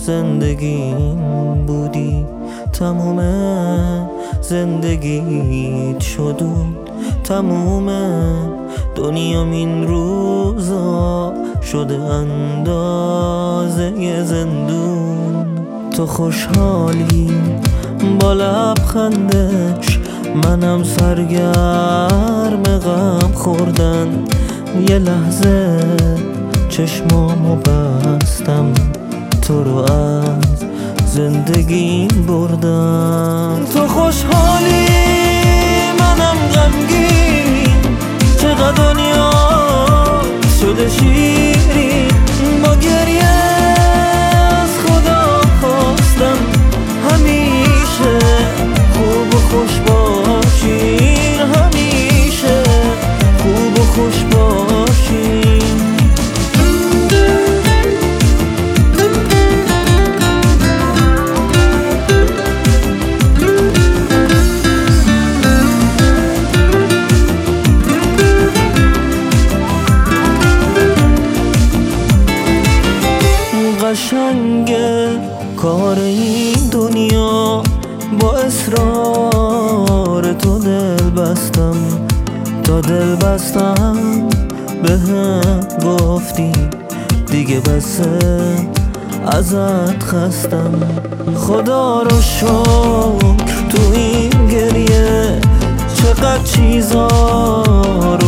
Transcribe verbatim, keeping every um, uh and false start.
زندگیم بودی، تموم زندگیت شدود، تموم دنیام این روزا شده اندازه زندون. تو خوشحالی با لبخندش، منم سرگرم غم خوردن. یه لحظه چشمامو بستم، تو رو از زندگی بردم. تو خوشحالی منم غمگین، چقدر دنیا شده شیرین. با گریه از خدا خواستم همیشه خوب و خوش باشین، همیشه خوب و خوش باشین. قشنگه کار این دنیا، با اصرار تو دل بستم، تا دل بستم به هم گفتی دیگه بسه ازت خستم. خدا رو شکر تو این گریه چقدر چیزا